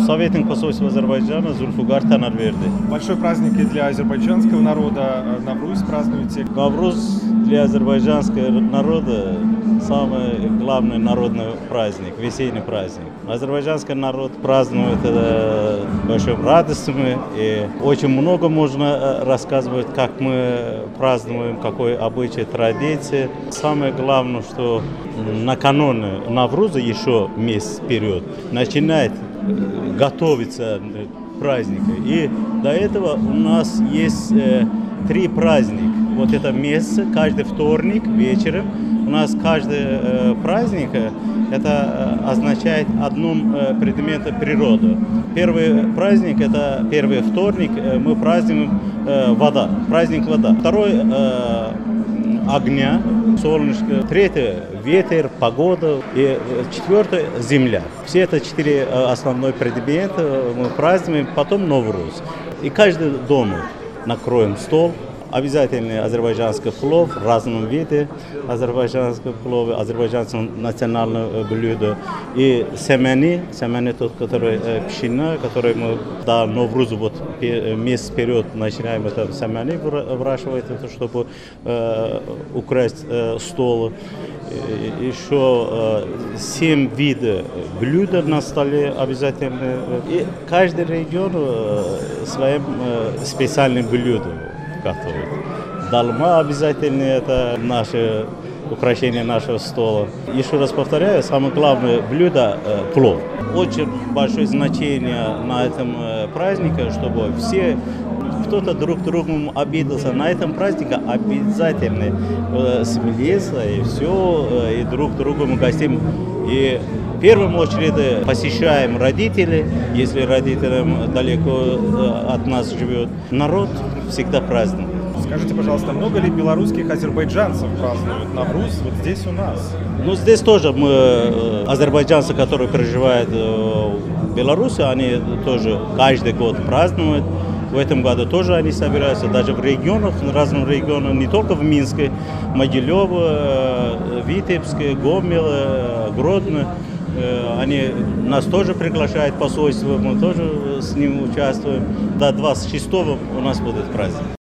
Советник посольства Азербайджана Зульфугар Танарверди. Большой праздник и для азербайджанского народа. Навруз празднуете. Навруз для азербайджанского народа самый главный народный праздник, весенний праздник. Азербайджанский народ празднует это большой радостью, и очень много можно рассказывать, как мы празднуем, какой обычай, традиции. Самое главное, что накануне Навруза еще месяц вперед начинает готовиться к празднику. И до этого у нас есть 3 праздника. Вот это месяц, каждый вторник вечером. У нас каждый праздник это означает одном предмете природы. Первый праздник это первый вторник, мы празднуем вода, праздник вода. Второй огня, солнышко. Третий ветер, погода. И четвертый земля. Все это 4 основные предмета мы празднуем, потом Навруз. И каждый дома накроем стол. Обязательно азербайджанский плов в разном виде, азербайджанский плов, азербайджанское национальное блюдо. И семени тот, который пшена, который мы до Навруза вот месяц вперед начинаем это семени выращивать, чтобы украсть стол. Еще 7 видов блюд на столе обязательно. И каждый регион своим специальным блюдом готовит. Долма обязательно, это наше украшение нашего стола. Еще раз повторяю, самое главное блюдо – плов. Очень большое значение на этом празднике, чтобы все, кто-то друг другу обиделся. На этом празднике обязательно смеяться и все, и друг другу мы гостим. И в первую очередь посещаем родителей, если родителям далеко от нас живет. Народ всегда празднует. Скажите, пожалуйста, много ли белорусских азербайджанцев празднуют Навруз вот здесь у нас? Ну, здесь тоже мы, азербайджанцы, которые проживают в Беларуси, они тоже каждый год празднуют. В этом году тоже они собираются, даже в регионах, в разных регионах, не только в Минске, Могилево, Витебске, Гомеле, Гродно. Они нас тоже приглашают посольство, мы тоже с ним участвуем. До 26-го у нас будет праздник.